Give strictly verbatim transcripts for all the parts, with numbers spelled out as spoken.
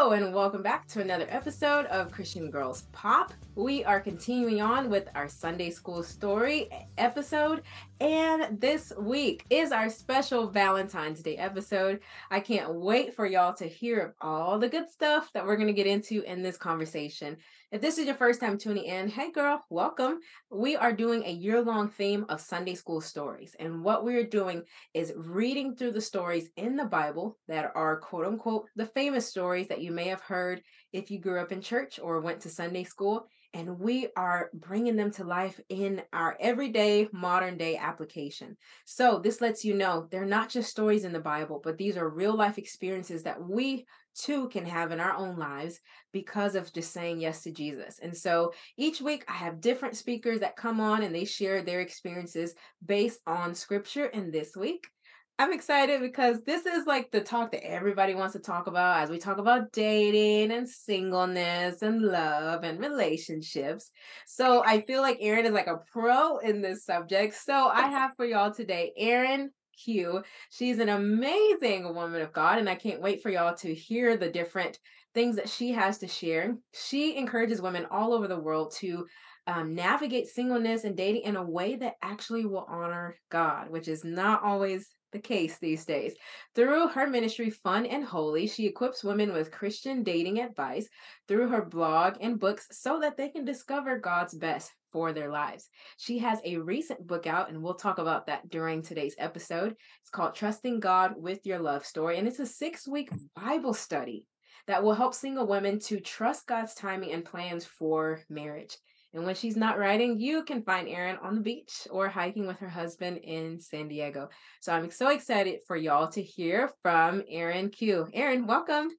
Hello and welcome back to another episode of Christian Girls Pop. We are continuing on with our Sunday School Story episode, and this week is our special Valentine's Day episode. I can't wait for y'all to hear all the good stuff that we're going to get into in this conversation. If this is your first time tuning in, hey girl, welcome. We are doing a year-long theme of Sunday School stories, and what we're doing is reading through the stories in the Bible that are quote-unquote the famous stories that you may have heard if you grew up in church or went to Sunday school, and we are bringing them to life in our everyday modern day application. So this lets you know they're not just stories in the Bible, but these are real life experiences that we too can have in our own lives because of just saying yes to Jesus. And so each week I have different speakers that come on and they share their experiences based on scripture. And this week I'm excited because this is like the talk that everybody wants to talk about as we talk about dating and singleness and love and relationships. So I feel like Erin is like a pro in this subject. So I have for y'all today, Erin Q. She's an amazing woman of God, and I can't wait for y'all to hear the different things that she has to share. She encourages women all over the world to um, navigate singleness and dating in a way that actually will honor God, which is not always the case these days. Through her ministry, Fun and Holy, she equips women with Christian dating advice through her blog and books so that they can discover God's best for their lives. She has a recent book out, and we'll talk about that during today's episode. It's called Trusting God with Your Love Story, and it's a six-week Bible study that will help single women to trust God's timing and plans for marriage. And when she's not writing, you can find Erin on the beach or hiking with her husband in San Diego. So I'm so excited for y'all to hear from Erin Q. Erin, welcome.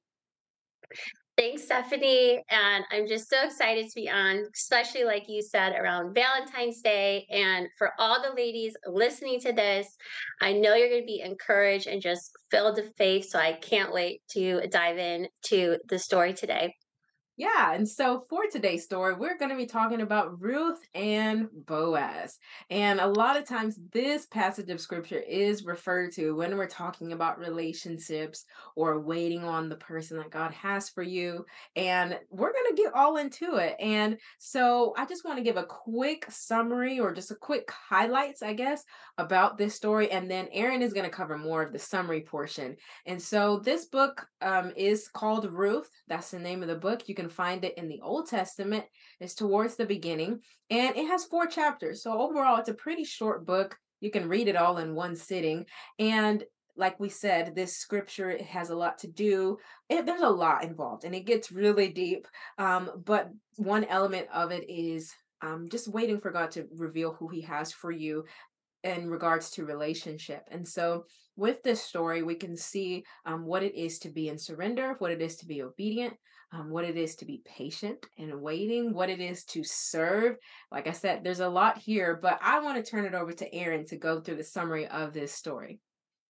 Thanks, Stephanie. And I'm just so excited to be on, especially like you said, around Valentine's Day. And for all the ladies listening to this, I know you're going to be encouraged and just filled with faith. So I can't wait to dive in to the story today. Yeah, and so for today's story, we're going to be talking about Ruth and Boaz. And a lot of times, this passage of scripture is referred to when we're talking about relationships or waiting on the person that God has for you. And we're going to get all into it. And so I just want to give a quick summary or just a quick highlights, I guess, about this story. And then Erin is going to cover more of the summary portion. And so this book um, is called Ruth. That's the name of the book. You can find it in the Old Testament. It's towards the beginning, and it has four chapters. So overall, it's a pretty short book. You can read it all in one sitting. And like we said, this scripture it has a lot to do. It, there's a lot involved, and it gets really deep. Um, but one element of it is um, just waiting for God to reveal who He has for you in regards to relationship. And so with this story, we can see um, what it is to be in surrender, what it is to be obedient, um, what it is to be patient and waiting, what it is to serve. Like I said, there's a lot here, but I want to turn it over to Erin to go through the summary of this story.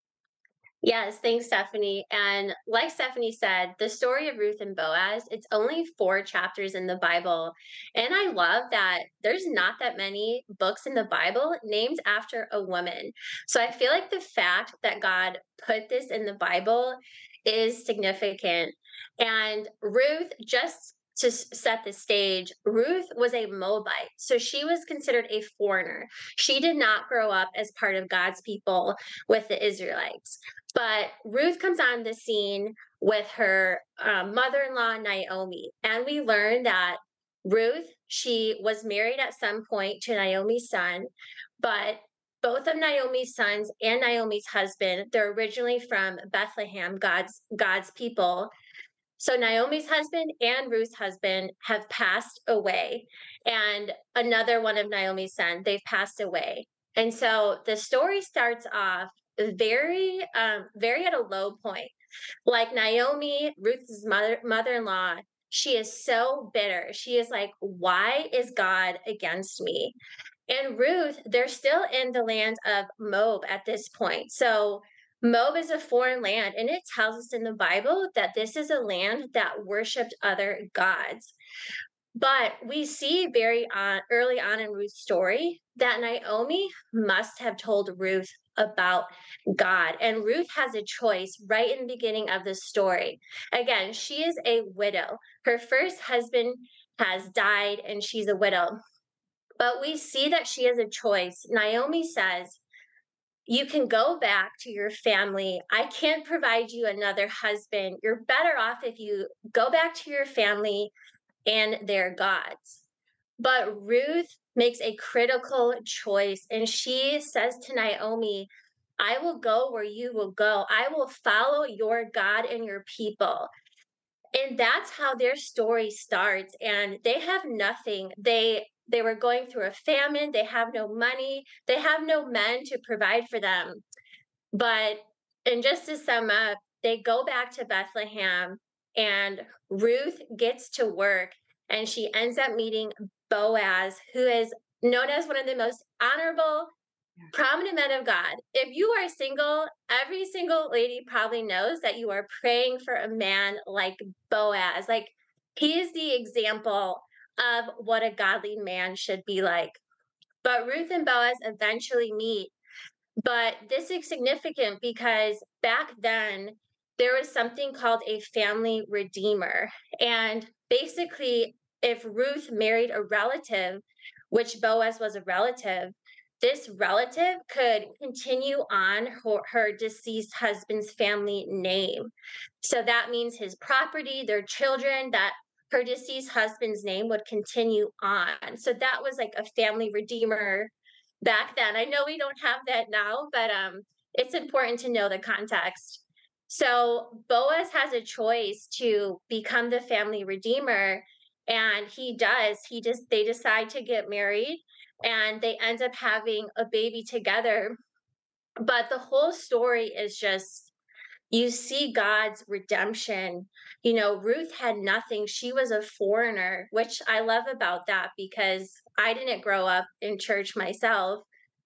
Yes, thanks, Stephanie. And like Stephanie said, the story of Ruth and Boaz, it's only four chapters in the Bible. And I love that there's not that many books in the Bible named after a woman. So I feel like the fact that God put this in the Bible is significant. And Ruth, just to s- set the stage, Ruth was a Moabite. So she was considered a foreigner. She did not grow up as part of God's people with the Israelites. But Ruth comes on the scene with her um, mother-in-law Naomi, and we learn that Ruth, she was married at some point to Naomi's son, but both of Naomi's sons and Naomi's husband, they're originally from Bethlehem, God's God's people. So Naomi's husband and Ruth's husband have passed away, and another one of Naomi's sons, they've passed away. And so the story starts off very, um, very at a low point. Like Naomi, Ruth's mother, mother-in-law, she is so bitter. She is like, "Why is God against me?" And Ruth, they're still in the land of Moab at this point. So Moab is a foreign land, and it tells us in the Bible that this is a land that worshiped other gods. But we see very on, early on in Ruth's story that Naomi must have told Ruth about God. And Ruth has a choice right in the beginning of the story. Again, she is a widow. Her first husband has died and she's a widow. But we see that she has a choice. Naomi says, you can go back to your family. I can't provide you another husband. You're better off if you go back to your family and their gods. But Ruth makes a critical choice, and she says to Naomi, I will go where you will go. I will follow your God and your people. And that's how their story starts. And they have nothing. They they were going through a famine. They have no money. They have no men to provide for them. But and just to sum up, they go back to Bethlehem and Ruth gets to work and she ends up meeting Boaz, who is known as one of the most honorable, prominent men of God. If you are single, every single lady probably knows that you are praying for a man like Boaz. Like, he is the example of what a godly man should be like. But Ruth and Boaz eventually meet. But this is significant because back then, there was something called a family redeemer. And basically, if Ruth married a relative, which Boaz was a relative, this relative could continue on her, her deceased husband's family name. So that means his property, their children, that her deceased husband's name would continue on. So that was like a family redeemer back then. I know we don't have that now, but um, it's important to know the context. So Boaz has a choice to become the family redeemer, and he does. He just they decide to get married, and they end up having a baby together. But the whole story is just you see God's redemption. You know, Ruth had nothing. She was a foreigner, which I love about that because I didn't grow up in church myself.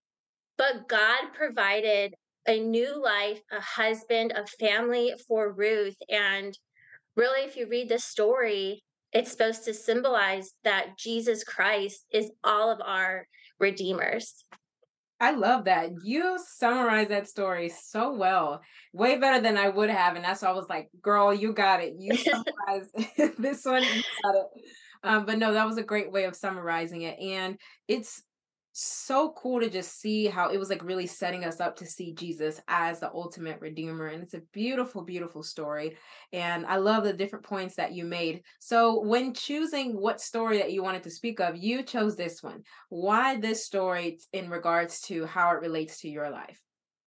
But God provided a new life, a husband, a family for Ruth. And really, if you read the story, it's supposed to symbolize that Jesus Christ is all of our redeemers. I love that. You summarized that story so well, way better than I would have. And that's why I was like, girl, you got it. You summarized this one. You got it. Um, but no, that was a great way of summarizing it. And it's so cool to just see how it was like really setting us up to see Jesus as the ultimate redeemer. And it's a beautiful, beautiful story. And I love the different points that you made. So when choosing what story that you wanted to speak of, you chose this one. Why this story in regards to how it relates to your life?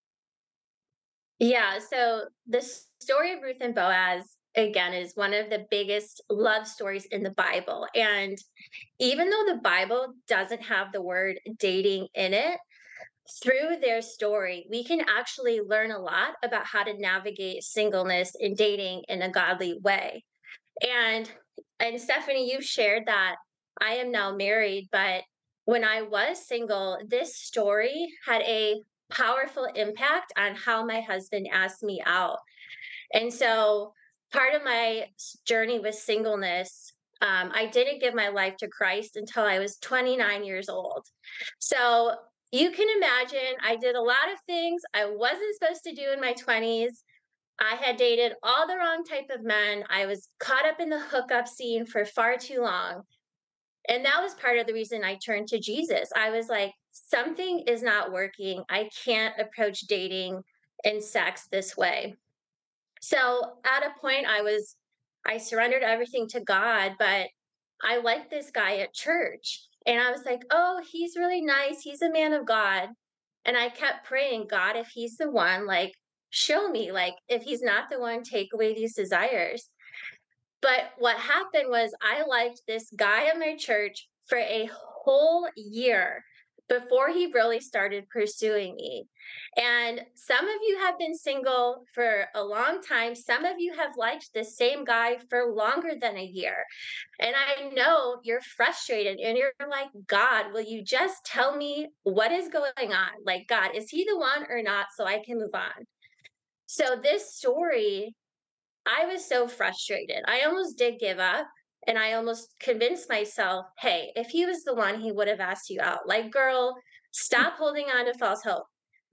Yeah, so the story of Ruth and Boaz, again, is one of the biggest love stories in the Bible. And even though the Bible doesn't have the word dating in it, through their story, we can actually learn a lot about how to navigate singleness and dating in a godly way. And and Stephanie, you've shared that I am now married, but when I was single, this story had a powerful impact on how my husband asked me out. And so part of my journey with singleness, um, I didn't give my life to Christ until I was twenty-nine years old. So you can imagine I did a lot of things I wasn't supposed to do in my twenties. I had dated all the wrong type of men. I was caught up in the hookup scene for far too long. And that was part of the reason I turned to Jesus. I was like, something is not working. I can't approach dating and sex this way. So at a point, I was, I surrendered everything to God, but I liked this guy at church. And I was like, oh, he's really nice. He's a man of God. And I kept praying, God, if he's the one, like, show me, like, if he's not the one, take away these desires. But what happened was I liked this guy at my church for a whole year before he really started pursuing me. And some of you have been single for a long time. Some of you have liked the same guy for longer than a year. And I know you're frustrated and you're like, God, will you just tell me what is going on? Like, God, is he the one or not? So I can move on. So this story, I was so frustrated. I almost did give up. And I almost convinced myself, hey, if he was the one, he would have asked you out. Like, girl, stop holding on to false hope.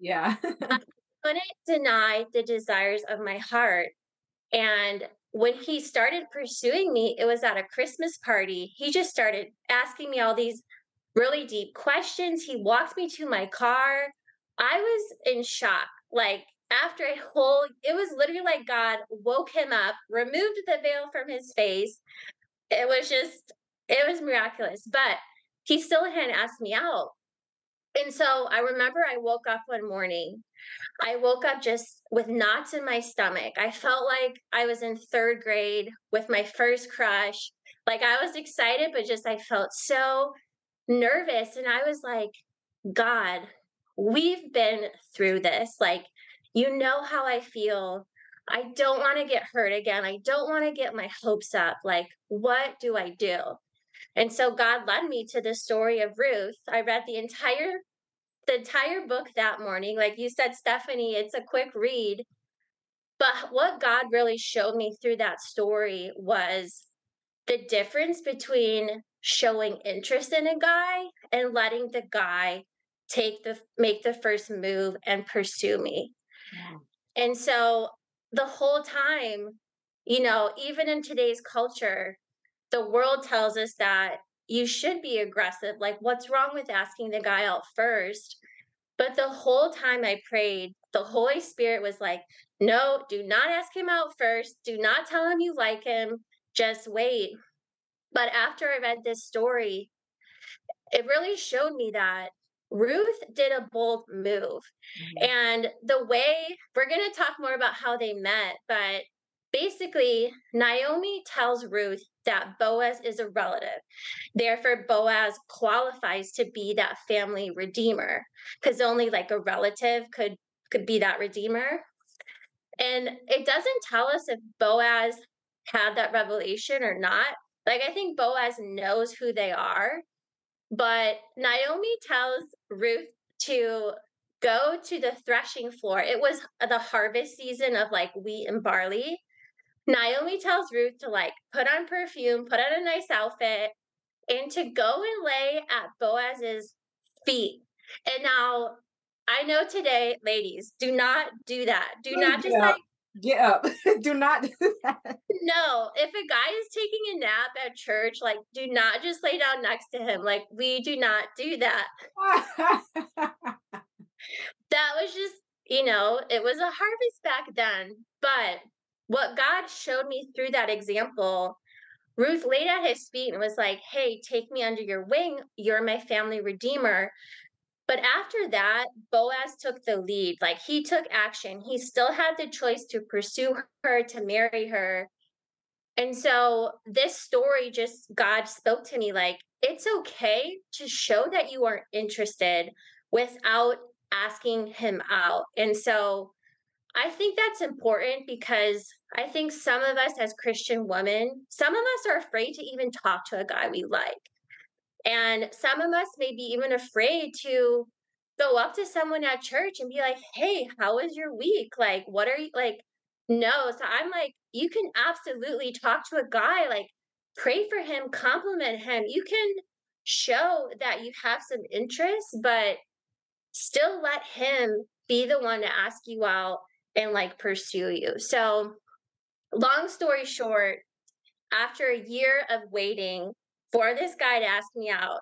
Yeah. I couldn't deny the desires of my heart. And when he started pursuing me, it was at a Christmas party. He just started asking me all these really deep questions. He walked me to my car. I was in shock. Like, after a whole, it was literally like God woke him up, removed the veil from his face. It was just, it was miraculous. But he still hadn't asked me out. And so I remember I woke up one morning. I woke up just with knots in my stomach. I felt like I was in third grade with my first crush. Like, I was excited, but just I felt so nervous. And I was like, God, we've been through this. Like, you know how I feel. I don't want to get hurt again. I don't want to get my hopes up. Like, what do I do? And so God led me to the story of Ruth. I read the entire the entire book that morning. Like you said, Stephanie, it's a quick read. But what God really showed me through that story was the difference between showing interest in a guy and letting the guy take the make the first move and pursue me. Yeah. And so the whole time, you know, even in today's culture, the world tells us that you should be aggressive. Like, what's wrong with asking the guy out first? But the whole time I prayed, the Holy Spirit was like, no, do not ask him out first. Do not tell him you like him. Just wait. But after I read this story, it really showed me that Ruth did a bold move. Mhm. And the way we're going to talk more about how they met, but basically, Naomi tells Ruth that Boaz is a relative. Therefore, Boaz qualifies to be that family redeemer because only like a relative could could be that redeemer. And it doesn't tell us if Boaz had that revelation or not. Like, I think Boaz knows who they are, but Naomi tells Ruth to go to the threshing floor. It was the harvest season of like wheat and barley. Naomi tells Ruth to like put on perfume, put on a nice outfit, and to go and lay at Boaz's feet. And now I know today, ladies, do not do that. Do Please not get just up. like, Get up. Do not do that. no, if a guy is taking a nap at church, like, do not just lay down next to him. Like, we do not do that. That was just, you know, it was a harvest back then. But what God showed me through that example, Ruth laid at his feet and was like, hey, take me under your wing. You're my family redeemer. But after that, Boaz took the lead. Like, he took action. He still had the choice to pursue her, to marry her. And so this story just, God spoke to me like, it's okay to show that you are interested without asking him out. And so I think that's important because I think some of us as Christian women, some of us are afraid to even talk to a guy we like. And some of us may be even afraid to go up to someone at church and be like, hey, how was your week? Like, what are you like? No. So I'm like, you can absolutely talk to a guy, like, pray for him, compliment him. You can show that you have some interest, but still let him be the one to ask you out and like pursue you. So, long story short, after a year of waiting for this guy to ask me out,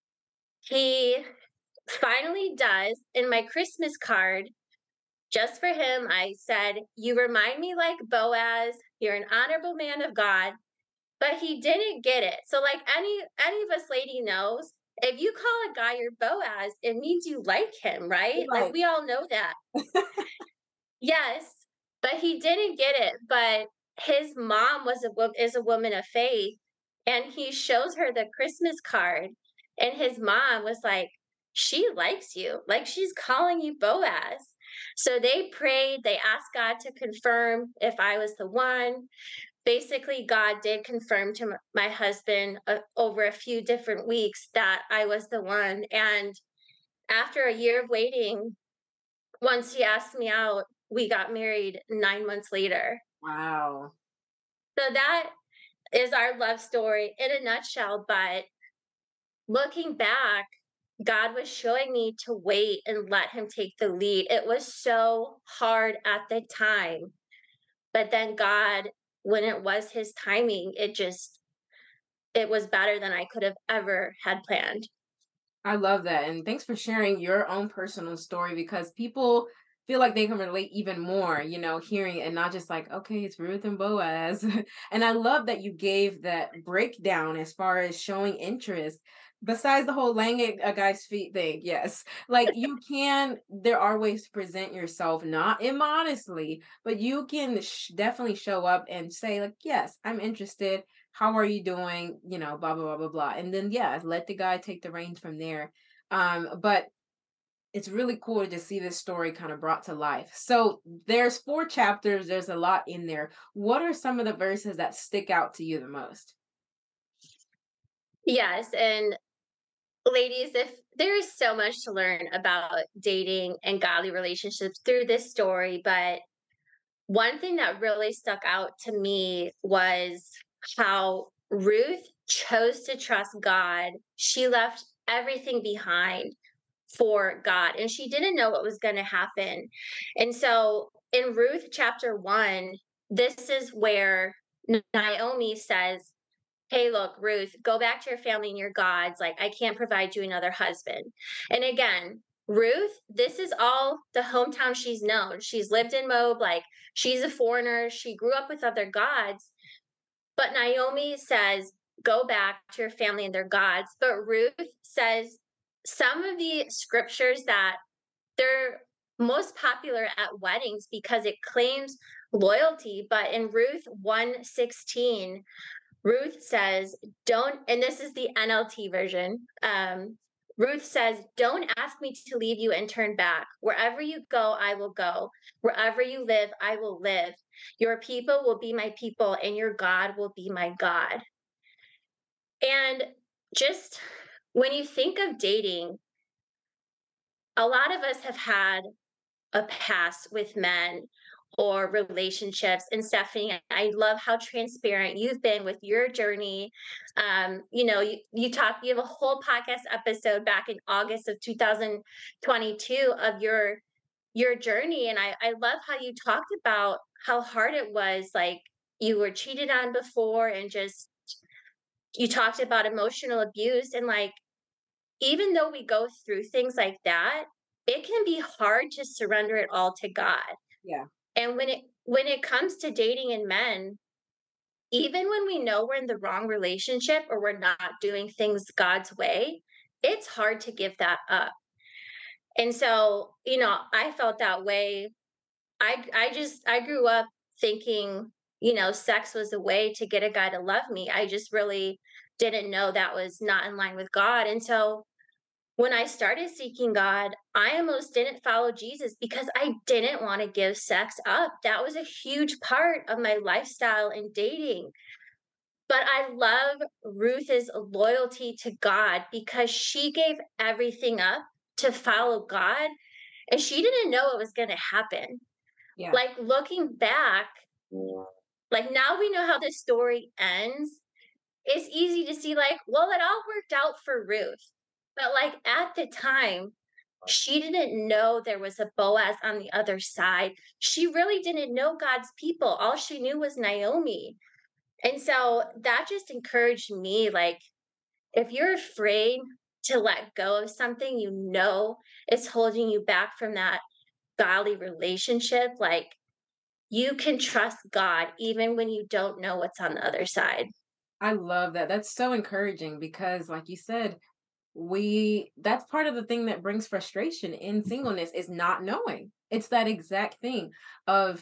he finally does. In my Christmas card, just for him, I said, you remind me like Boaz, you're an honorable man of God, but he didn't get it. So like any any of us lady knows, if you call a guy your Boaz, it means you like him, right? Like, Right. we all know that. Yes, but he didn't get it. But his mom was a wo- is a woman of faith, and he shows her the Christmas card, and his mom was like, "She likes you, like she's calling you Boaz." So they prayed. They asked God to confirm if I was the one. Basically, God did confirm to m- my husband uh, over a few different weeks that I was the one. And after a year of waiting, once he asked me out, we got married nine months later. Wow. So that is our love story in a nutshell, but looking back, God was showing me to wait and let him take the lead. It was so hard at the time. But then God, when it was his timing, it just it was better than I could have ever had planned. I love that. And thanks for sharing your own personal story because people feel like they can relate even more, you know, hearing it and not just like, okay, it's Ruth and Boaz. And I love that you gave that breakdown as far as showing interest. Besides the whole laying at a guy's feet thing, yes. Like you can, there are ways to present yourself, not immodestly, but you can sh- definitely show up and say, like, yes, I'm interested. How are you doing? You know, blah, blah, blah, blah, blah. And then, yeah, let the guy take the reins from there. Um, but it's really cool to just see this story kind of brought to life. So there's four chapters, there's a lot in there. What are some of the verses that stick out to you the most? Yes, and ladies, if there is so much to learn about dating and godly relationships through this story, but one thing that really stuck out to me was how Ruth chose to trust God. She left everything behind for God, and she didn't know what was going to happen. And so in Ruth chapter one, this is where Naomi says, "Hey, look, Ruth, go back to your family and your gods. Like, I can't provide you another husband." And again, Ruth, this is all the hometown she's known. She's lived in Moab, like, she's a foreigner. She grew up with other gods. But Naomi says, go back to your family and their gods. But Ruth says some of the scriptures that they're most popular at weddings because it claims loyalty. But in Ruth one sixteen, Ruth says, don't, and this is the N L T version. Um, Ruth says, don't ask me to leave you and turn back. Wherever you go, I will go. Wherever you live, I will live. Your people will be my people, and your God will be my God. And just when you think of dating, a lot of us have had a past with men or relationships. And Stephanie, I love how transparent you've been with your journey. Um, you know, you, you talk, you have a whole podcast episode back in August of two thousand twenty-two of your your journey. And I, I love how you talked about how hard it was, like you were cheated on before and just you talked about emotional abuse and like even though we go through things like that, it can be hard to surrender it all to God. Yeah. And when it when it comes to dating and men, even when we know we're in the wrong relationship or we're not doing things God's way, it's hard to give that up. And so, you know, I felt that way. I I just I grew up thinking, you know, sex was a way to get a guy to love me. I just really didn't know that was not in line with God. And so when I started seeking God, I almost didn't follow Jesus because I didn't want to give sex up. That was a huge part of my lifestyle and dating. But I love Ruth's loyalty to God because she gave everything up to follow God and she didn't know what was going to happen. Yeah. Like looking back, like now we know how this story ends. It's easy to see, like, well, it all worked out for Ruth. But like at the time, she didn't know there was a Boaz on the other side. She really didn't know God's people. All she knew was Naomi. And so that just encouraged me like, if you're afraid to let go of something you know is holding you back from that godly relationship, like you can trust God even when you don't know what's on the other side. I love that. That's so encouraging because, like you said, we that's part of the thing that brings frustration in singleness is not knowing. It's that exact thing of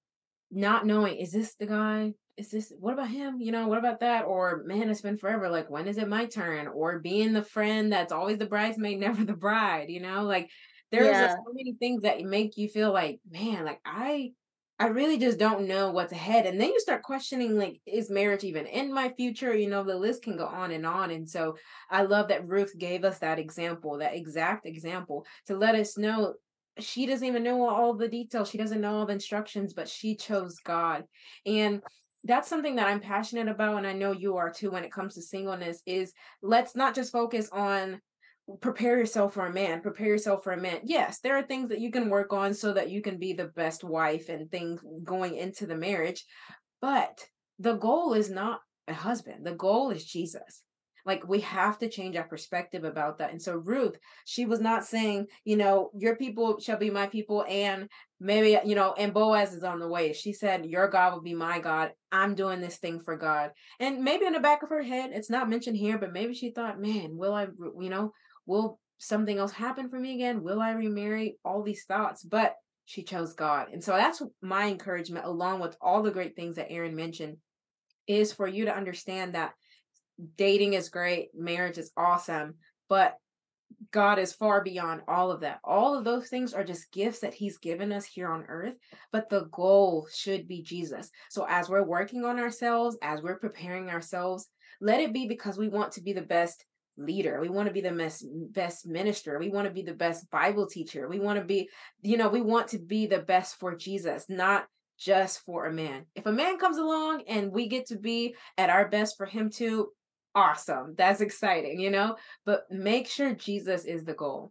not knowing, is this the guy? Is this what about him? You know, what about that? Or man, it's been forever. Like, when is it my turn? Or being the friend that's always the bridesmaid, never the bride, you know? Like there's a, Yeah. so many things that make you feel like, man, like I I really just don't know what's ahead. And then you start questioning, like, is marriage even in my future? You know, the list can go on and on. And so I love that Ruth gave us that example, that exact example to let us know she doesn't even know all the details. She doesn't know all the instructions, but she chose God. And that's something that I'm passionate about. And I know you are too when it comes to singleness is let's not just focus on prepare yourself for a man, prepare yourself for a man. Yes, there are things that you can work on so that you can be the best wife and things going into the marriage, but the goal is not a husband. The goal is Jesus. Like we have to change our perspective about that. And so Ruth, she was not saying, you know, your people shall be my people and maybe, you know, and Boaz is on the way. She said, your God will be my God. I'm doing this thing for God. And maybe in the back of her head, it's not mentioned here, but maybe she thought, man, will I, you know, will something else happen for me again? Will I remarry? All these thoughts. But she chose God. And so that's my encouragement, along with all the great things that Aaron mentioned, is for you to understand that dating is great, marriage is awesome, but God is far beyond all of that. All of those things are just gifts that He's given us here on earth, but the goal should be Jesus. So as we're working on ourselves, as we're preparing ourselves, let it be because we want to be the best leader. We want to be the best, best minister. We want to be the best Bible teacher. We want to be, you know, we want to be the best for Jesus, not just for a man. If a man comes along and we get to be at our best for him too, awesome. That's exciting, you know? But make sure Jesus is the goal.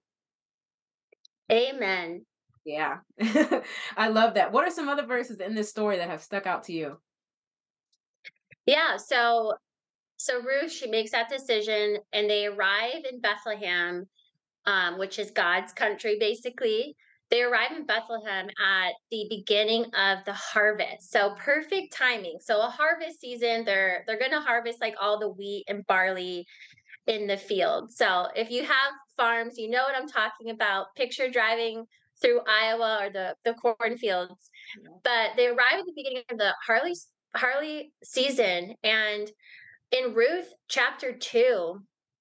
Amen. Yeah. I love that. What are some other verses in this story that have stuck out to you? Yeah, so so Ruth, she makes that decision and they arrive in Bethlehem, um, which is God's country basically. They arrive in Bethlehem at the beginning of the harvest. So perfect timing. So a harvest season, they're they're gonna harvest like all the wheat and barley in the field. So if you have farms, you know what I'm talking about. Picture driving through Iowa or the the cornfields. Yeah. But they arrive at the beginning of the Harley Harley season, and in Ruth chapter two,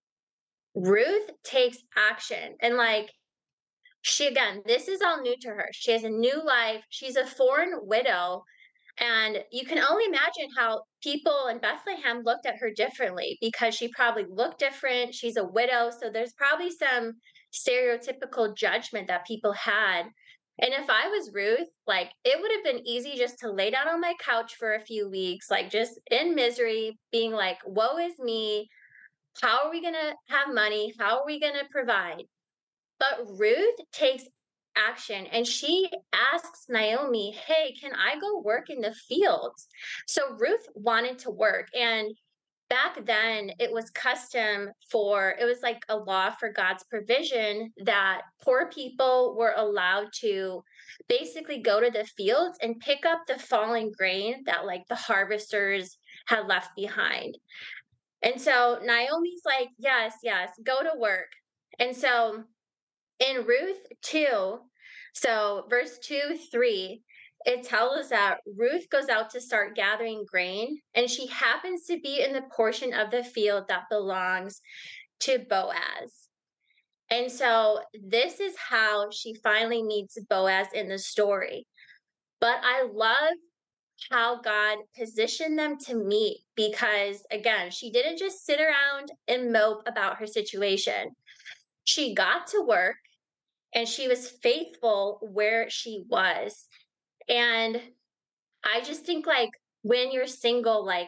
Ruth takes action. And like she again, this is all new to her. She has a new life. She's a foreign widow. And you can only imagine how people in Bethlehem looked at her differently because she probably looked different. She's a widow. So there's probably some stereotypical judgment that people had. And if I was Ruth, like it would have been easy just to lay down on my couch for a few weeks, like just in misery, being like, woe is me. How are we going to have money? How are we going to provide? But Ruth takes action and she asks Naomi, hey, can I go work in the fields? So Ruth wanted to work. And back then, it was custom for, it was like a law for God's provision that poor people were allowed to basically go to the fields and pick up the fallen grain that like the harvesters had left behind. And so Naomi's like, yes, yes, go to work. And so in Ruth two, so verse two, three, it tells us that Ruth goes out to start gathering grain, and she happens to be in the portion of the field that belongs to Boaz. And so this is how she finally meets Boaz in the story. But I love how God positioned them to meet because, again, she didn't just sit around and mope about her situation. She got to work and she was faithful where she was. And I just think like when you're single, like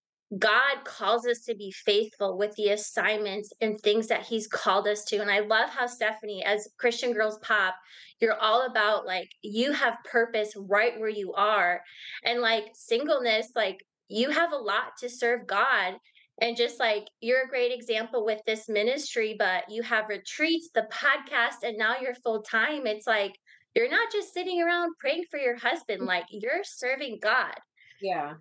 God calls us to be faithful with the assignments and things that He's called us to. And I love how Stephanie, as Christian Girls Pop, you're all about like you have purpose right where you are. And like singleness, like you have a lot to serve God. And just like you're a great example with this ministry, but you have retreats, the podcast, and now you're full time. It's like you're not just sitting around praying for your husband, like you're serving God. Yeah.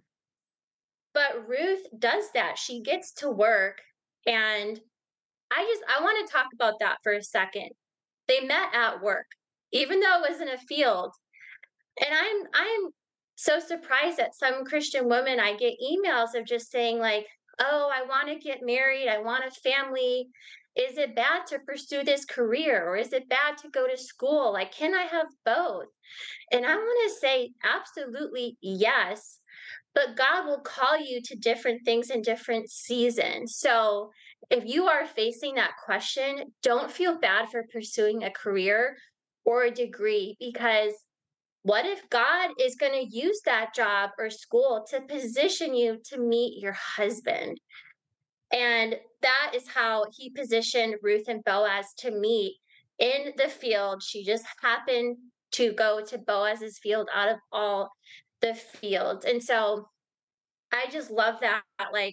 But Ruth does that. She gets to work, and I just I want to talk about that for a second. They met at work, even though it was in a field. And I'm I'm so surprised that some Christian women I get emails of just saying like, "Oh, I want to get married. I want a family. Is it bad to pursue this career or is it bad to go to school? Like, can I have both?" And I want to say absolutely yes, but God will call you to different things in different seasons. So if you are facing that question, don't feel bad for pursuing a career or a degree because what if God is going to use that job or school to position you to meet your husband? And that is how he positioned Ruth and Boaz to meet in the field. She just happened to go to Boaz's field out of all the fields. And so I just love that. Like,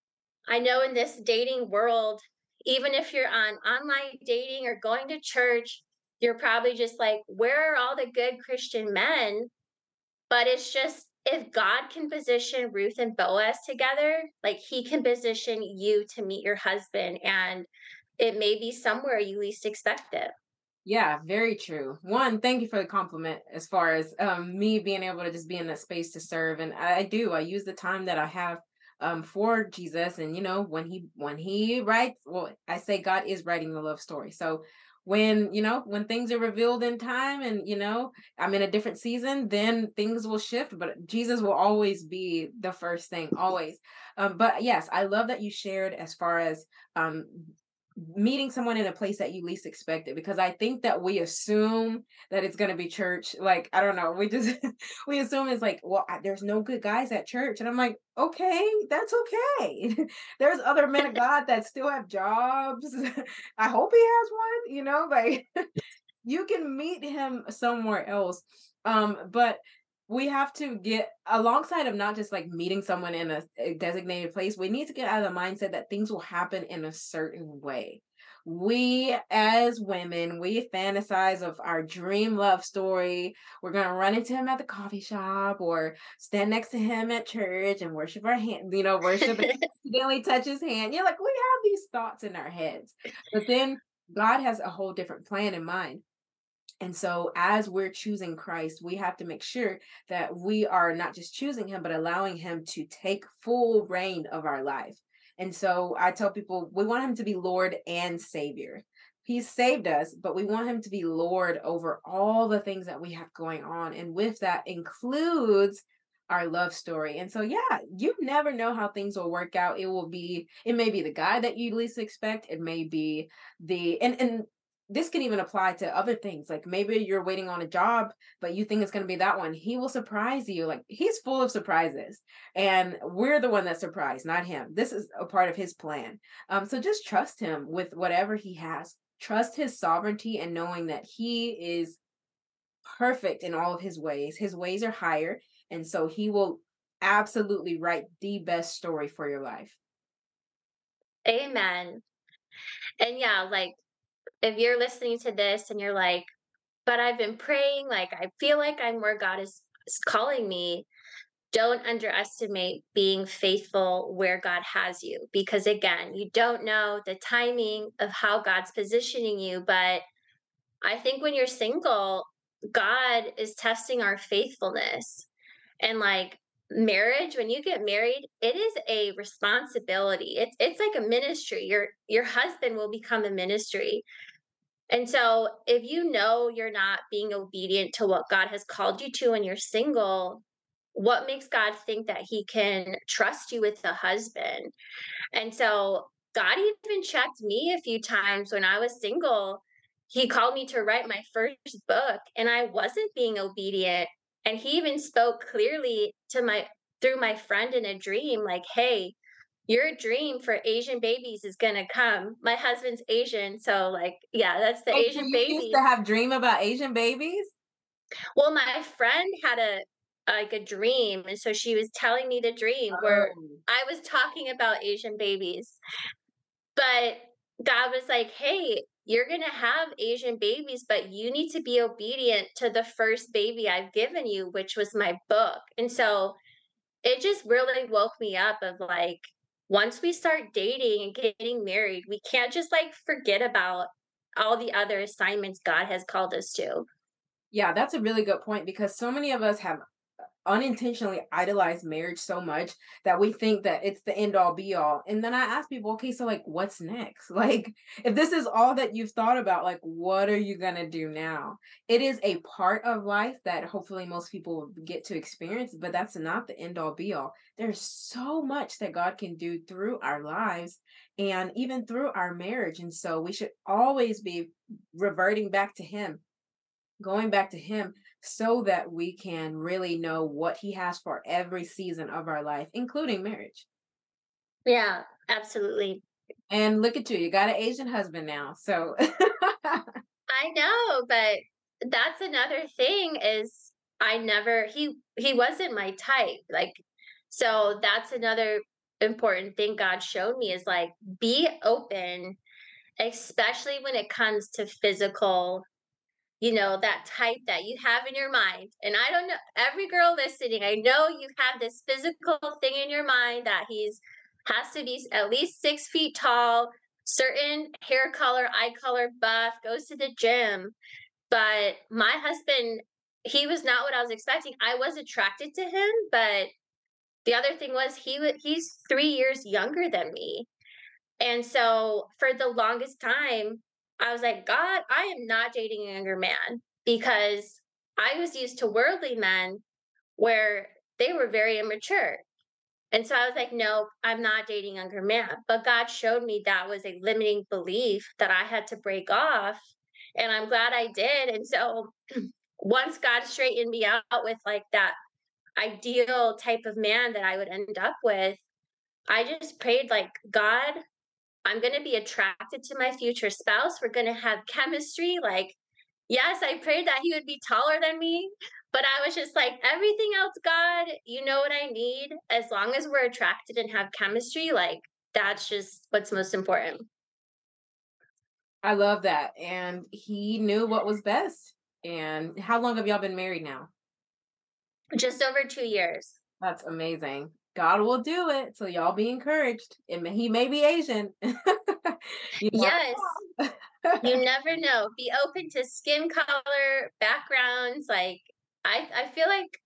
I know in this dating world, even if you're on online dating or going to church, you're probably just like, where are all the good Christian men? But it's just, if God can position Ruth and Boaz together, like he can position you to meet your husband, and it may be somewhere you least expect it. Yeah, very true. One, thank you for the compliment as far as um, me being able to just be in that space to serve. And I, I do, I use the time that I have um, for Jesus. And, you know, when he, when he writes, well, I say God is writing the love story. So when, you know, when things are revealed in time and, you know, I'm in a different season, then things will shift, but Jesus will always be the first thing, always. Um, but yes, I love that you shared as far as um, meeting someone in a place that you least expect it, because I think that we assume that it's going to be church. Like, I don't know, we just we assume it's like, well, I, there's no good guys at church, and I'm like, okay, that's okay. There's other men of God that still have jobs. I hope he has one, you know, like you can meet him somewhere else. Um, but we have to get alongside of not just like meeting someone in a, a designated place. We need to get out of the mindset that things will happen in a certain way. We as women, we fantasize of our dream love story. We're gonna run into him at the coffee shop or stand next to him at church and worship our hand, you know, worship and accidentally touch his hand. You're like, we have these thoughts in our heads. But then God has a whole different plan in mind. And so, as we're choosing Christ, we have to make sure that we are not just choosing Him, but allowing Him to take full reign of our life. And so, I tell people we want Him to be Lord and Savior. He's saved us, but we want Him to be Lord over all the things that we have going on. And with that includes our love story. And so, yeah, you never know how things will work out. It will be, it may be the guy that you least expect. It may be the, and, and, this can even apply to other things. Like maybe you're waiting on a job, but you think it's going to be that one. He will surprise you. Like he's full of surprises, and we're the one that's surprised, not him. This is a part of his plan. Um, so just trust him with whatever he has. Trust his sovereignty and knowing that he is perfect in all of his ways. His ways are higher, and so he will absolutely write the best story for your life. Amen. And yeah, like if you're listening to this and you're like, but I've been praying, like I feel like I'm where God is, is calling me, don't underestimate being faithful where God has you. Because again, you don't know the timing of how God's positioning you. But I think when you're single, God is testing our faithfulness. And like marriage, when you get married, it is a responsibility. It's it's like a ministry. Your your husband will become a ministry. And so, if you know you're not being obedient to what God has called you to and you're single, what makes God think that he can trust you with a husband? And so, God even checked me a few times when I was single. He called me to write my first book, and I wasn't being obedient. And he even spoke clearly to my through my friend in a dream, like, hey, your dream for Asian babies is gonna come. My husband's Asian, so like, yeah, that's the Wait, so Asian you used to babies. have dream about Asian babies? Well, my friend had a like a dream, and so she was telling me the dream where Oh. I was talking about Asian babies. But God was like, "Hey, you're gonna have Asian babies, but you need to be obedient to the first baby I've given you, which was my book." And so it just really woke me up of like, once we start dating and getting married, we can't just like forget about all the other assignments God has called us to. Yeah, that's a really good point because so many of us have unintentionally idolize marriage so much that we think that it's the end all be all. And then I ask people, okay, so like what's next? Like if this is all that you've thought about, like what are you going to do now? It is a part of life that hopefully most people will get to experience, but that's not the end all be all. There's so much that God can do through our lives and even through our marriage. And so we should always be reverting back to him, going back to him so that we can really know what he has for every season of our life, including marriage. Yeah. Absolutely. And look at you, you got an Asian husband now. So I know, but that's another thing is I never he he wasn't my type. Like so that's another important thing God showed me is like be open, especially when it comes to physical, you know, that type that you have in your mind. And I don't know, every girl listening, I know you have this physical thing in your mind that he's has to be at least six feet tall, certain hair color, eye color, buff, goes to the gym. But my husband, he was not what I was expecting. I was attracted to him, but the other thing was he wa he's three years younger than me. And so for the longest time, I was like, "God, I am not dating a younger man," because I was used to worldly men where they were very immature. And so I was like, "Nope, I'm not dating a younger man." But God showed me that was a limiting belief that I had to break off, and I'm glad I did. And so once God straightened me out with like that ideal type of man that I would end up with, I just prayed like, "God, I'm gonna be attracted to my future spouse. We're gonna have chemistry." Like, yes, I prayed that he would be taller than me, but I was just like, everything else, God, you know what I need. As long as we're attracted and have chemistry, like that's just what's most important. I love that. And he knew what was best. And how long have y'all been married now? Just over two years. That's amazing. God will do it. So y'all be encouraged. And may- he may be Asian. You Yes, never you know. never know. Be open to skin color, backgrounds. Like I, I feel like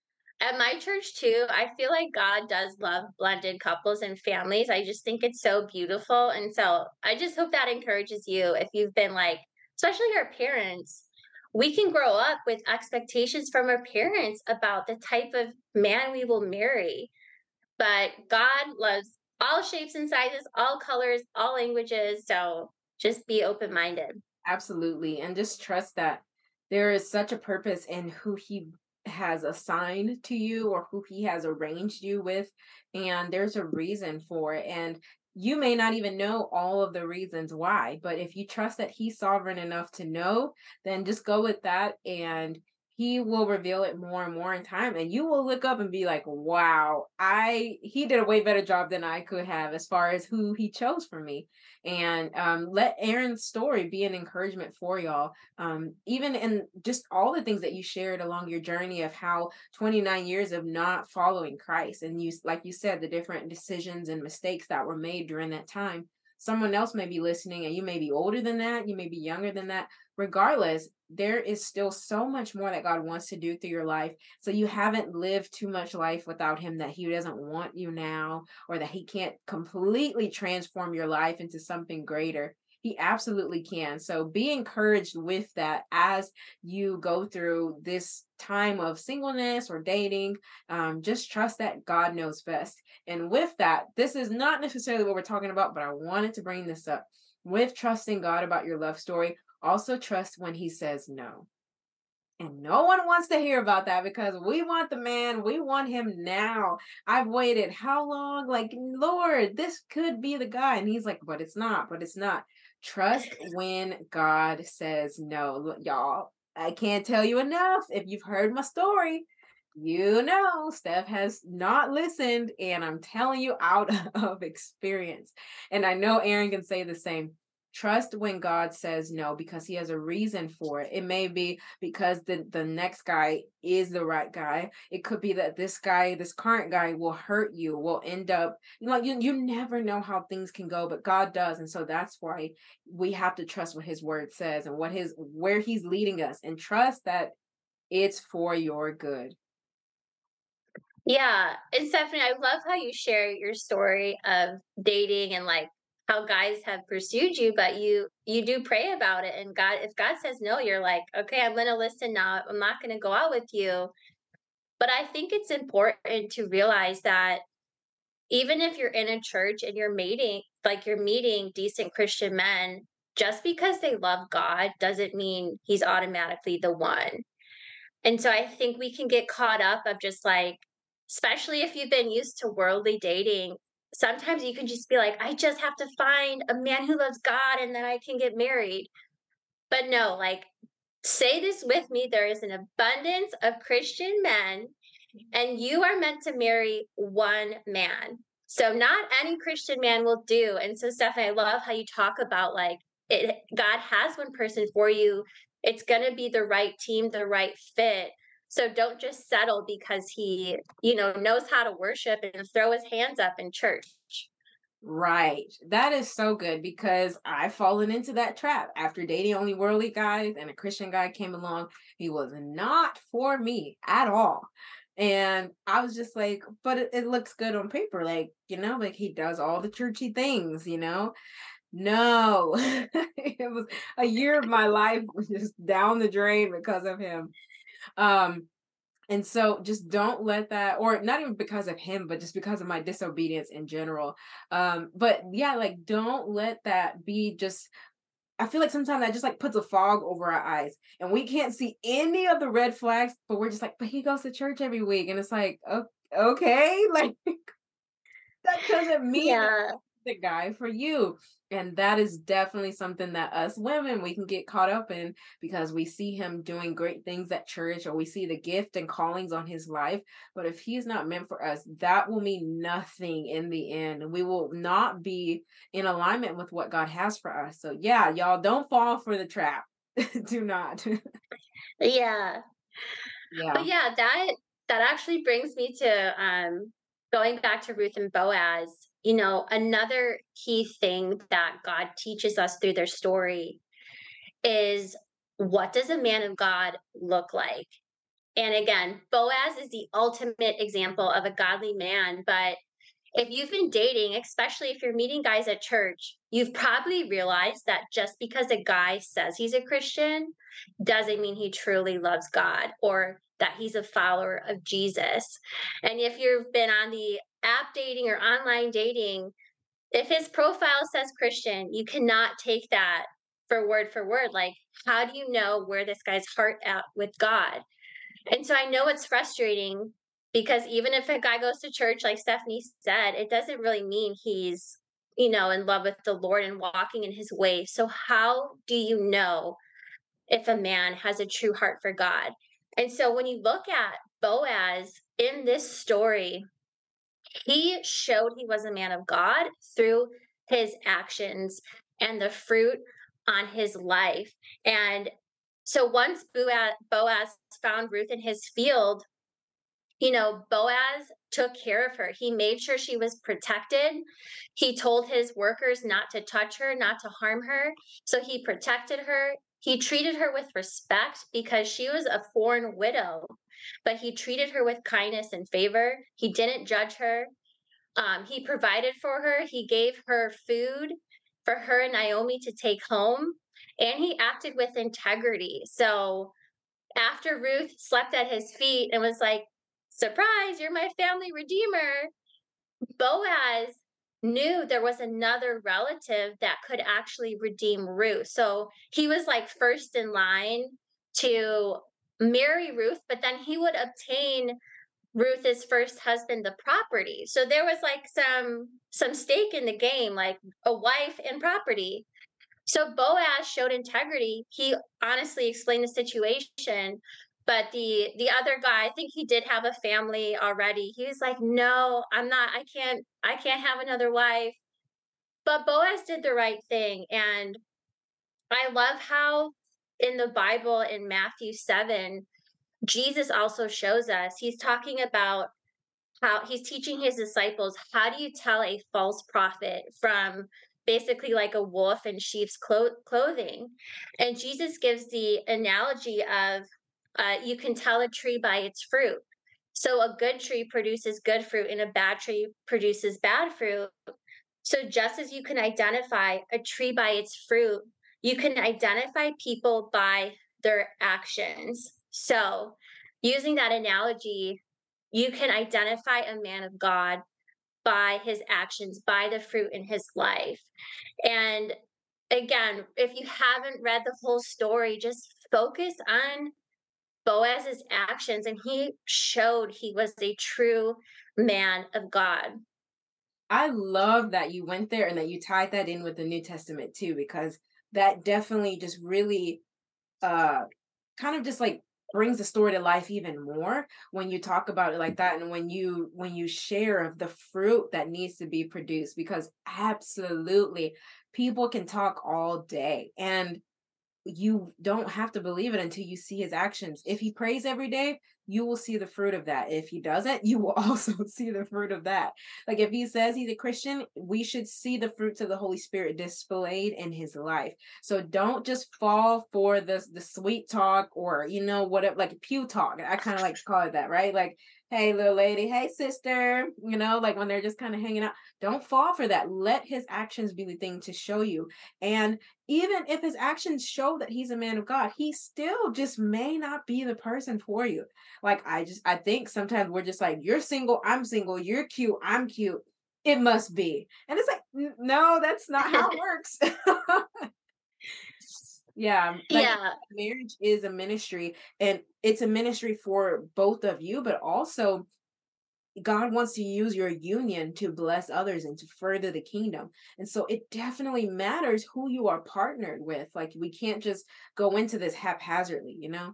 at my church too, I feel like God does love blended couples and families. I just think it's so beautiful. And so I just hope that encourages you if you've been like, especially our parents, we can grow up with expectations from our parents about the type of man we will marry. But God loves all shapes and sizes, all colors, all languages. So just be open minded. Absolutely. And just trust that there is such a purpose in who he has assigned to you or who he has arranged you with. And there's a reason for it. And you may not even know all of the reasons why, but if you trust that he's sovereign enough to know, then just go with that and he will reveal it more and more in time. And you will look up and be like, wow, I he did a way better job than I could have as far as who he chose for me. And um, let Aaron's story be an encouragement for y'all. Um, even in just all the things that you shared along your journey of how twenty-nine years of not following Christ, and you, like you said, the different decisions and mistakes that were made during that time. Someone else may be listening, and you may be older than that, you may be younger than that. Regardless, there is still so much more that God wants to do through your life. So you haven't lived too much life without Him, that He doesn't want you now, or that he can't completely transform your life into something greater. He absolutely can. So be encouraged with that as you go through this time of singleness or dating. Um, just trust that God knows best. And with that, this is not necessarily what we're talking about, but I wanted to bring this up. With trusting God about your love story, also trust when he says no. And no one wants to hear about that because we want the man, we want him now. I've waited how long? Like, Lord, this could be the guy. And he's like, but it's not, but it's not. Trust when God says no. Look, y'all, I can't tell you enough. If you've heard my story, you know, Steph has not listened, and I'm telling you out of experience. And I know Aaron can say the same. Trust when God says no because he has a reason for it. It may be because the the next guy is the right guy. It could be that this guy, this current guy will hurt you, will end up, you know, you you never know how things can go, but God does. And so that's why we have to trust what his word says and what his where he's leading us, and trust that it's for your good. Yeah, and Stephanie, I love how you share your story of dating and like how guys have pursued you, but you you do pray about it. And God, if God says no, you're like, okay, I'm gonna listen now. I'm not gonna go out with you. But I think it's important to realize that even if you're in a church and you're meeting, like you're meeting decent Christian men, just because they love God doesn't mean he's automatically the one. And so I think we can get caught up of just like, especially if you've been used to worldly dating. sometimes you can just be like, I just have to find a man who loves God and then I can get married. But no, like, say this with me, there is an abundance of Christian men, and you are meant to marry one man. So not any Christian man will do. And so, Stephanie, I love how you talk about like it, God has one person for you. It's going to be the right team, the right fit. So don't just settle because he, you know, knows how to worship and throw his hands up in church. Right. That is so good because I've fallen into that trap after dating only worldly guys and a Christian guy came along. He was not for me at all. And I was just like, but it, it looks good on paper. Like, you know, like he does all the churchy things, you know? No, it was a year of my life was just down the drain because of him. Um, and so just don't let that, or not even because of him, but just because of my disobedience in general. Um, but yeah, like don't let that be just, I feel like sometimes that just like puts a fog over our eyes and we can't see any of the red flags, but we're just like, but he goes to church every week. And it's like, "O- okay, like that doesn't mean Yeah. the guy for you." And that is definitely something that us women we can get caught up in because we see him doing great things at church or we see the gift and callings on his life. But if he's not meant for us, that will mean nothing in the end. We will not be in alignment with what God has for us. So yeah, y'all don't fall for the trap. Do not. Yeah. Yeah. But yeah, that that actually brings me to um going back to Ruth and Boaz. You know, another key thing that God teaches us through their story is, what does a man of God look like? And again, Boaz is the ultimate example of a godly man. But if you've been dating, especially if you're meeting guys at church, you've probably realized that just because a guy says he's a Christian doesn't mean he truly loves God or that he's a follower of Jesus. And if you've been on the app dating or online dating, if his profile says Christian, you cannot take that for word for word. Like, how do you know where this guy's heart at with God? And so I know it's frustrating because even if a guy goes to church, like Stephanie said, it doesn't really mean he's, you know, in love with the Lord and walking in his way. So how do you know if a man has a true heart for God? And so when you look at Boaz in this story, he showed he was a man of God through his actions and the fruit on his life. And so once Boaz, Boaz found Ruth in his field, you know, Boaz took care of her. He made sure she was protected. He told his workers not to touch her, not to harm her. So he protected her. He treated her with respect because she was a foreign widow, but he treated her with kindness and favor. He didn't judge her. Um, he provided for her. He gave her food for her and Naomi to take home, and he acted with integrity. So after Ruth slept at his feet and was like, "Surprise, you're my family redeemer," Boaz knew there was another relative that could actually redeem Ruth. So he was like first in line to marry Ruth, but then he would obtain Ruth's first husband the property. So there was like some some stake in the game, like a wife and property. So Boaz showed integrity. He honestly explained the situation, but the the other guy, I think he did have a family already. He was like, "No, I'm not. I can't. I can't have another wife." But Boaz did the right thing, and I love how in the Bible in Matthew seven, Jesus also shows us. He's talking about how he's teaching his disciples, how do you tell a false prophet from basically like a wolf in sheep's clo- clothing? And Jesus gives the analogy of, uh, you can tell a tree by its fruit. So a good tree produces good fruit and a bad tree produces bad fruit. So just as you can identify a tree by its fruit, you can identify people by their actions. So using that analogy, you can identify a man of God by his actions, by the fruit in his life. And again, if you haven't read the whole story, just focus on Boaz's actions, and he showed he was a true man of God. I love that you went there and that you tied that in with the New Testament too, because that definitely just really uh kind of just like brings the story to life even more when you talk about it like that, and when you when you share of the fruit that needs to be produced, because absolutely people can talk all day and you don't have to believe it until you see his actions. If he prays every day, you will see the fruit of that. If he doesn't, you will also see the fruit of that. Like if he says he's a Christian, we should see the fruits of the Holy Spirit displayed in his life. So don't just fall for the the sweet talk, or you know whatever, like pew talk. I kind of like to call it that, right? Like, hey little lady, hey sister, you know, like when they're just kind of hanging out. Don't fall for that. Let his actions be the thing to show you. And even if his actions show that he's a man of God, he still just may not be the person for you. Like I just I think sometimes we're just like, you're single, I'm single, you're cute, I'm cute. It must be. And it's like, "N- no, that's not how it works." Yeah, like Yeah. marriage is a ministry, and it's a ministry for both of you, but also God wants to use your union to bless others and to further the kingdom. And so it definitely matters who you are partnered with. Like we can't just go into this haphazardly, you know?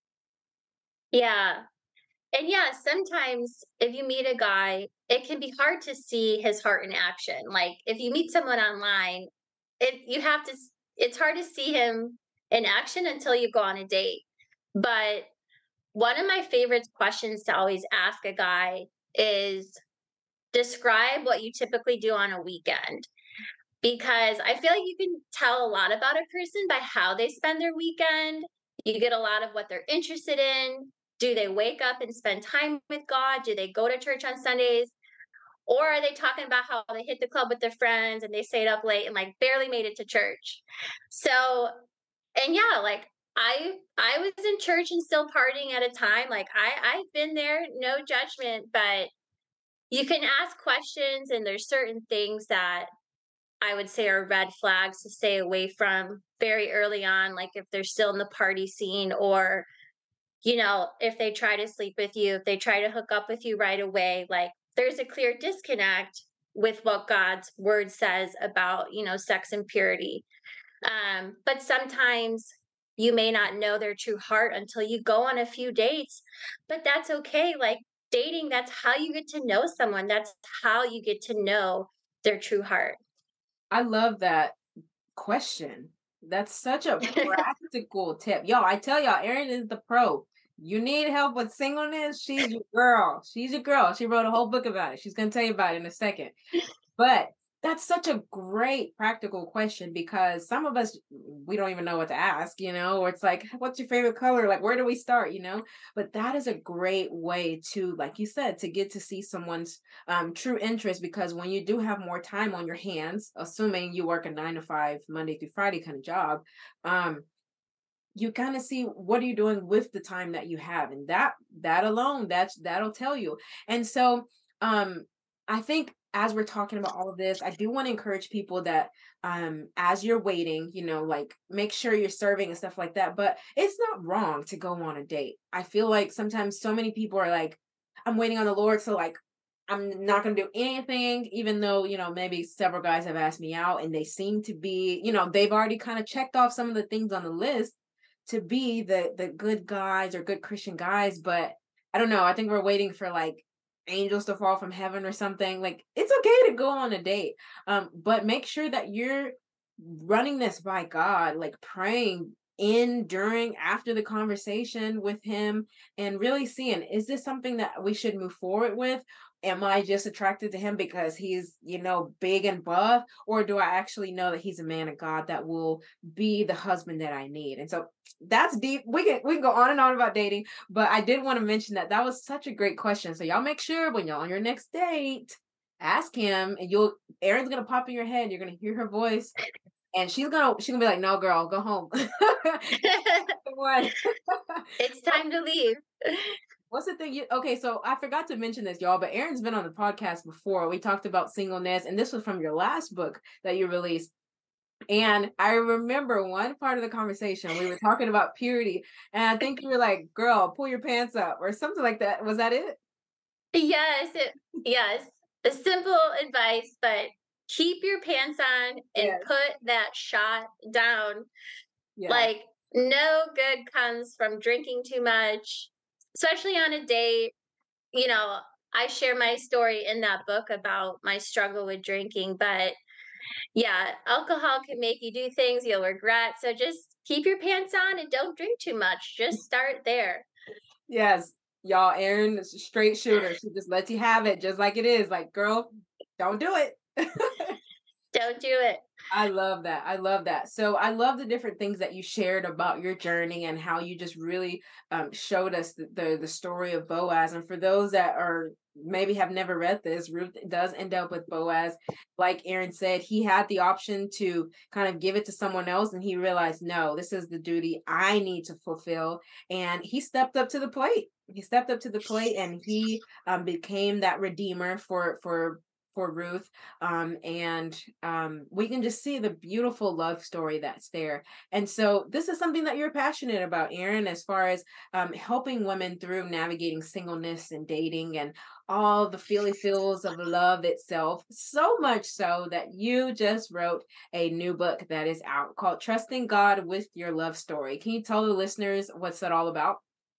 Yeah. And yeah, sometimes if you meet a guy, it can be hard to see his heart in action. Like if you meet someone online, it you have to s- it's hard to see him in action until you go on a date. But one of my favorite questions to always ask a guy is describe what you typically do on a weekend. Because I feel like you can tell a lot about a person by how they spend their weekend. You get a lot of what they're interested in. Do they wake up and spend time with God? Do they go to church on Sundays? Or are they talking about how they hit the club with their friends and they stayed up late and like barely made it to church? So, and yeah, like I I was in church and still partying at a time. Like I I've been there, no judgment, but you can ask questions and there's certain things that I would say are red flags to stay away from very early on, like if they're still in the party scene, or, you know, if they try to sleep with you, if they try to hook up with you right away, like there's a clear disconnect with what God's word says about, you know, sex and purity. Um, but sometimes you may not know their true heart until you go on a few dates, but that's okay. Like dating, that's how you get to know someone, that's how you get to know their true heart. I love that question. That's such a practical tip. Yo, I tell y'all, Erin is the pro. You need help with singleness, she's your girl. She's your girl. She wrote a whole book about it. She's going to tell you about it in a second. But that's such a great practical question, because some of us, we don't even know what to ask, you know, or it's like, what's your favorite color? Like, where do we start, you know? But that is a great way to, like you said, to get to see someone's um, true interest, because when you do have more time on your hands, assuming you work a nine to five, Monday through Friday kind of job, um, you kind of see what are you doing with the time that you have, and that that alone that's that'll tell you. And so um I think as we're talking about all of this, I do want to encourage people that um as you're waiting, you know, like make sure you're serving and stuff like that, but it's not wrong to go on a date. I feel like sometimes so many people are like, I'm waiting on the Lord, so like I'm not going to do anything, even though, you know, maybe several guys have asked me out and they seem to be, you know, they've already kind of checked off some of the things on the list to be the the good guys or good Christian guys. But I don't know. I think we're waiting for like angels to fall from heaven or something. Like it's okay to go on a date, um, but make sure that you're running this by God, like praying in, during, after the conversation with him, and really seeing, is this something that we should move forward with? Am I just attracted to him because he's, you know, big and buff? Or do I actually know that he's a man of God that will be the husband that I need? And so that's deep. We can we can go on and on about dating, but I did want to mention that that was such a great question. So y'all make sure when you're on your next date, ask him, and you'll Erin's gonna pop in your head. You're gonna hear her voice, and she's gonna she's gonna be like, "No, girl, go home." What? It's time to leave. What's the thing? You okay? So I forgot to mention this, y'all, but Erin's been on the podcast before. We talked about singleness, and this was from your last book that you released. And I remember one part of the conversation, we were talking about purity, and I think you were like, "Girl, pull your pants up," or something like that. Was that it? Yes, it yes. a simple advice, but keep your pants on and Yes. put that shot down. Yes. Like, no good comes from drinking too much, especially on a date. You know, I share my story in that book about my struggle with drinking, but yeah, alcohol can make you do things you'll regret. So just keep your pants on and don't drink too much. Just start there. Yes. Y'all, Erin is a straight shooter. She just lets you have it just like it is. Like, girl, don't do it. Don't do it. I love that. I love that. So I love the different things that you shared about your journey and how you just really um, showed us the, the the story of Boaz. And for those that are maybe have never read this, Ruth does end up with Boaz. Like Erin said, he had the option to kind of give it to someone else, and he realized, no, this is the duty I need to fulfill. And he stepped up to the plate. He stepped up to the plate, and he um, became that redeemer for for for Ruth, um, and um, we can just see the beautiful love story that's there. And so, this is something that you're passionate about, Erin, as far as um, helping women through navigating singleness and dating and all the feely feels of love itself. So much so that you just wrote a new book that is out called "Trusting God with Your Love Story." Can you tell the listeners what's that all about?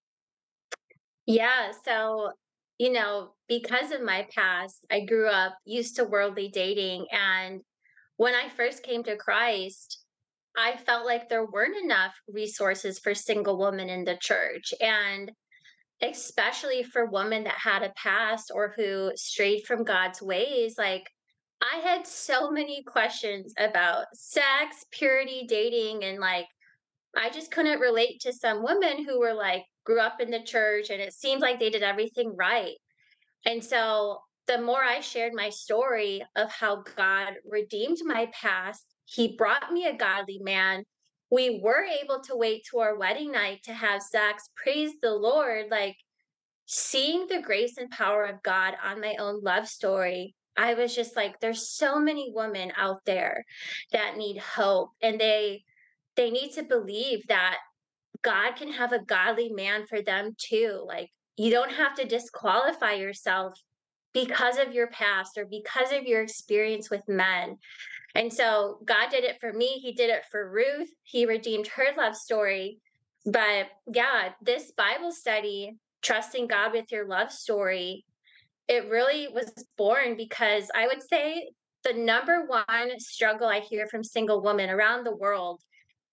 Yeah. So, you know, because of my past, I grew up used to worldly dating. And when I first came to Christ, I felt like there weren't enough resources for single women in the church. And especially for women that had a past or who strayed from God's ways, like I had so many questions about sex, purity, dating, and like I just couldn't relate to some women who were like grew up in the church and it seemed like they did everything right. And so the more I shared my story of how God redeemed my past, he brought me a godly man. We were able to wait to our wedding night to have sex. Praise the Lord. Like seeing the grace and power of God on my own love story, I was just like, there's so many women out there that need hope and they they need to believe that God can have a godly man for them too. Like you don't have to disqualify yourself because of your past or because of your experience with men. And so God did it for me. He did it for Ruth. He redeemed her love story. But yeah, this Bible study, Trusting God with Your Love Story, it really was born because I would say the number one struggle I hear from single women around the world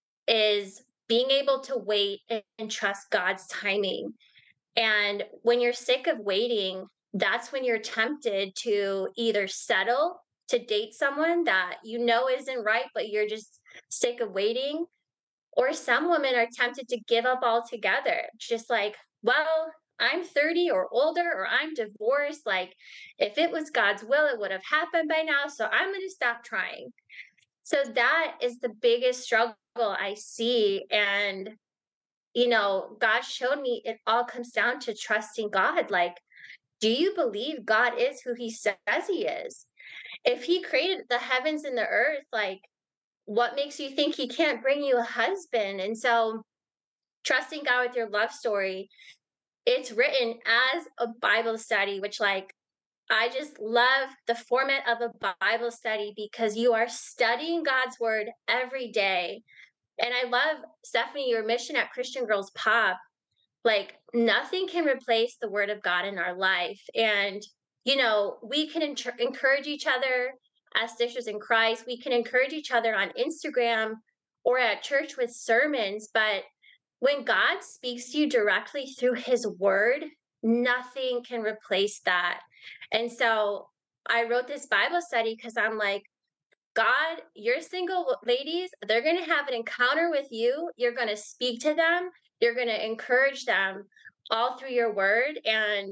is being able to wait and, and trust God's timing. And when you're sick of waiting, that's when you're tempted to either settle to date someone that you know isn't right, but you're just sick of waiting. Or some women are tempted to give up altogether, just like, well, I'm thirty or older, or I'm divorced. Like, if it was God's will, it would have happened by now. So I'm going to stop trying. So that is the biggest struggle I see. And, you know, God showed me it all comes down to trusting God. Like, do you believe God is who he says he is? If he created the heavens and the earth, like, what makes you think he can't bring you a husband? And so, trusting God with your love story, it's written as a Bible study, which, like, I just love the format of a Bible study because you are studying God's word every day. And I love, Stephanie, your mission at Christian Girls Pop. Like, nothing can replace the word of God in our life. And, you know, we can encour- encourage each other as sisters in Christ. We can encourage each other on Instagram or at church with sermons. But when God speaks to you directly through his word, nothing can replace that. And so I wrote this Bible study because I'm like, God, your single ladies, they're going to have an encounter with you. You're going to speak to them. You're going to encourage them all through your word. And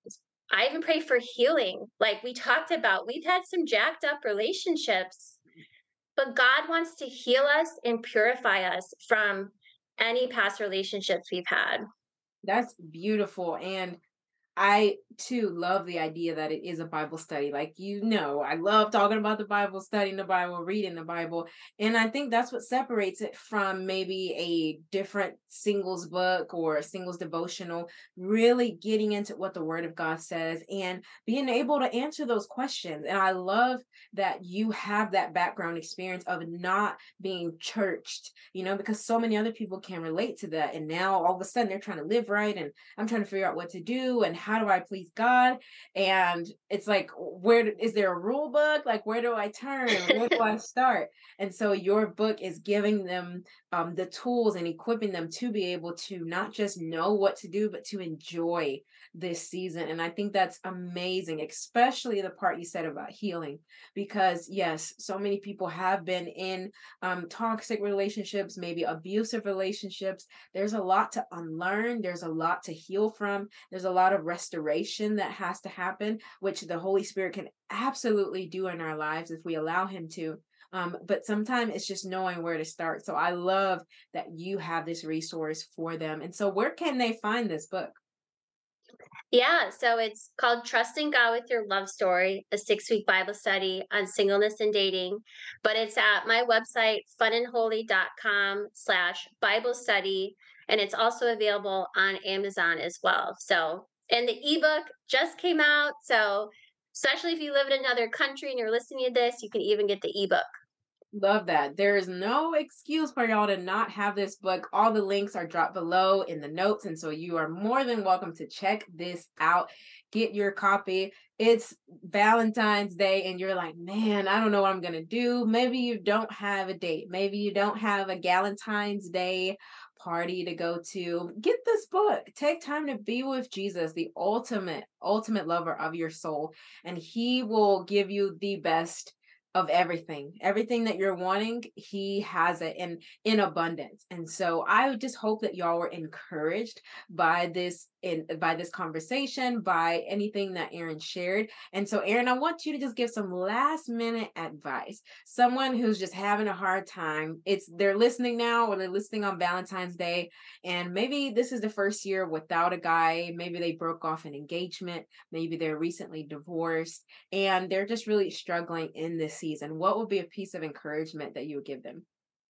I even pray for healing. Like we talked about, we've had some jacked up relationships, but God wants to heal us and purify us from any past relationships we've had. That's beautiful. And I too love the idea that it is a Bible study. Like, you know, I love talking about the Bible, studying the Bible, reading the Bible. And I think that's what separates it from maybe a different singles book or a singles devotional, really getting into what the Word of God says and being able to answer those questions. And I love that you have that background experience of not being churched, you know, because so many other people can relate to that. And now all of a sudden they're trying to live right, and I'm trying to figure out what to do and how do I please God. And it's like, where do- is there a rule book? Like, where do I turn? Where do I start? And so your book is giving them um, the tools and equipping them to be able to not just know what to do, but to enjoy this season. And I think that's amazing, especially the part you said about healing, because yes, so many people have been in um, toxic relationships, maybe abusive relationships. There's a lot to unlearn. There's a lot to heal from. There's a lot of restoration that has to happen, which the Holy Spirit can absolutely do in our lives if we allow Him to. Um, but sometimes it's just knowing where to start. So I love that you have this resource for them. And so, where can they find this book? Yeah, so it's called Trusting God with Your Love Story, a six week Bible study on singleness and dating. But it's at my website, funandholy.com slash Bible study. And it's also available on Amazon as well. So, and the ebook just came out. So, especially if you live in another country and you're listening to this, you can even get the ebook. Love that. There is no excuse for y'all to not have this book. All the links are dropped below in the notes. And so you are more than welcome to check this out. Get your copy. It's Valentine's Day, and you're like, man, I don't know what I'm going to do. Maybe you don't have a date. Maybe you don't have a Galentine's Day party to go to. Get this book. Take time to be with Jesus, the ultimate, ultimate lover of your soul. And He will give you the best of everything. Everything that you're wanting, He has it in in abundance. And so I would just hope that y'all were encouraged by this in by this conversation, by anything that Aaron shared. And so, Aaron, I want you to just give some last minute advice. Someone who's just having a hard time. It's they're listening now, or they're listening on Valentine's Day, and maybe this is the first year without a guy. Maybe they broke off an engagement. Maybe they're recently divorced, and they're just really struggling in this season. What would be a piece of encouragement that you would give them?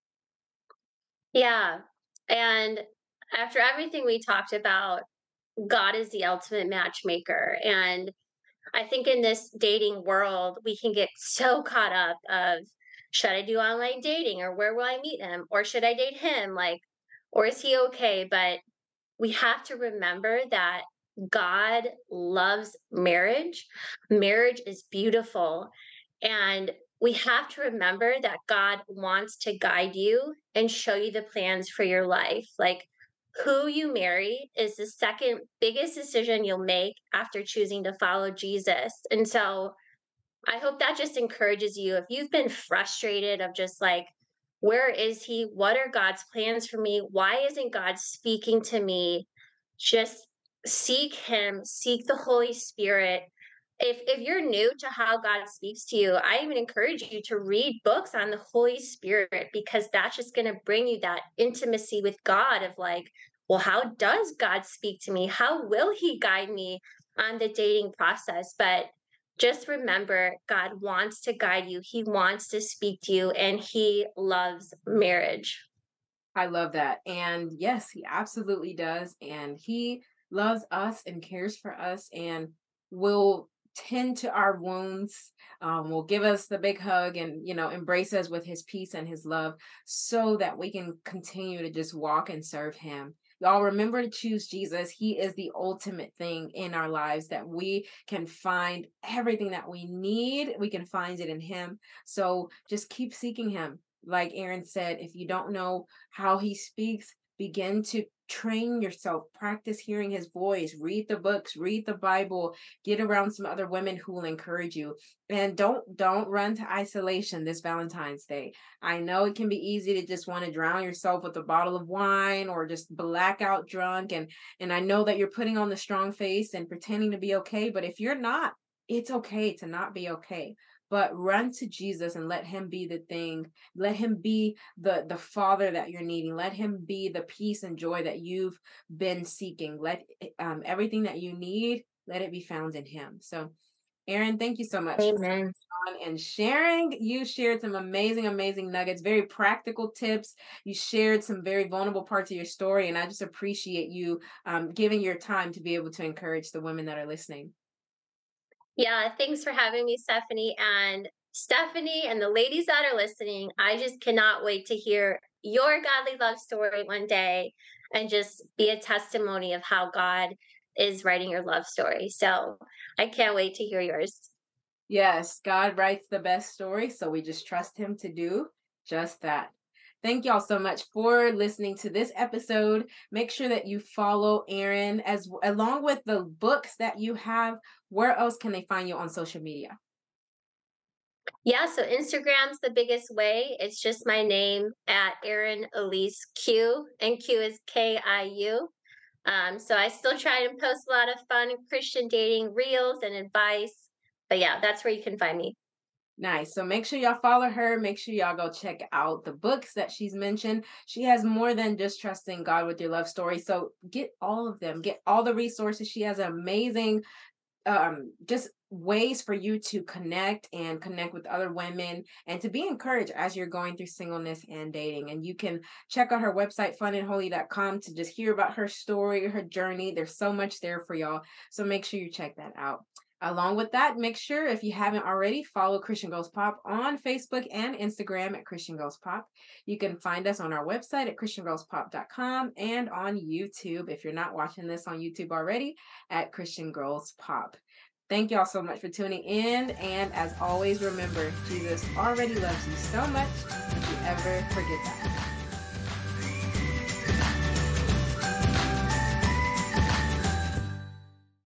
Yeah. And after everything we talked about, God is the ultimate matchmaker. And I think in this dating world, we can get so caught up of should I do online dating, or where will I meet him, or should I date him, like, or is he okay? But we have to remember that God loves marriage. Marriage is beautiful. And we have to remember that God wants to guide you and show you the plans for your life. Like, who you marry is the second biggest decision you'll make after choosing to follow Jesus. And so I hope that just encourages you. If you've been frustrated of just like, where is he? What are God's plans for me? Why isn't God speaking to me? Just seek him, seek the Holy Spirit. If if you're new to how God speaks to you, I even encourage you to read books on the Holy Spirit, because that's just going to bring you that intimacy with God of like, well, how does God speak to me? How will he guide me on the dating process? But just remember, God wants to guide you. He wants to speak to you, and He loves marriage. I love that. And yes, He absolutely does. And He loves us and cares for us and will tend to our wounds, um, will give us the big hug and, you know, embrace us with His peace and His love so that we can continue to just walk and serve Him. Y'all remember to choose Jesus. He is the ultimate thing in our lives that we can find everything that we need. We can find it in Him. So just keep seeking Him. Like Aaron said, if you don't know how He speaks, begin to train yourself, practice hearing His voice, read the books, read the Bible, get around some other women who will encourage you. And don't don't run to isolation this Valentine's Day. I know it can be easy to just want to drown yourself with a bottle of wine or just blackout drunk, and and I know that you're putting on the strong face and pretending to be okay, but if you're not, it's okay to not be okay. But run to Jesus and let Him be the thing. Let Him be the the father that you're needing. Let Him be the peace and joy that you've been seeking. Let um, everything that you need, let it be found in him. So Erin, thank you so much Amen. for on and sharing. You shared some amazing, amazing nuggets, very practical tips. You shared some very vulnerable parts of your story, and I just appreciate you um, giving your time to be able to encourage the women that are listening. Yeah, thanks for having me, Stephanie. And Stephanie and the ladies that are listening, I just cannot wait to hear your godly love story one day and just be a testimony of how God is writing your love story. So I can't wait to hear yours. Yes, God writes the best story, so we just trust him to do just that. Thank y'all so much for listening to this episode. Make sure that you follow Erin as along with the books that you have. Where else can they find you on social media? Yeah, so Instagram's the biggest way. It's just my name at Erin Elise Q, and Q is K I U. Um, so I still try to post a lot of fun Christian dating reels and advice. But yeah, that's where you can find me. Nice. So make sure y'all follow her. Make sure y'all go check out the books that she's mentioned. She has more than just trusting God with your love story. So get all of them. Get all the resources. She has amazing um just ways for you to connect and connect with other women and to be encouraged as you're going through singleness and dating. And you can check out her website fun and holy dot com to just hear about her story, her journey. There's so much there for y'all, so make sure you check that out. Along with that, make sure, if you haven't already, follow Christian Girls Pop on Facebook and Instagram at Christian Girls Pop. You can find us on our website at christian girls pop dot com and on YouTube, if you're not watching this on YouTube already, at Christian Girls Pop. Thank y'all so much for tuning in. And as always, remember, Jesus already loves you so much. Don't you ever forget that.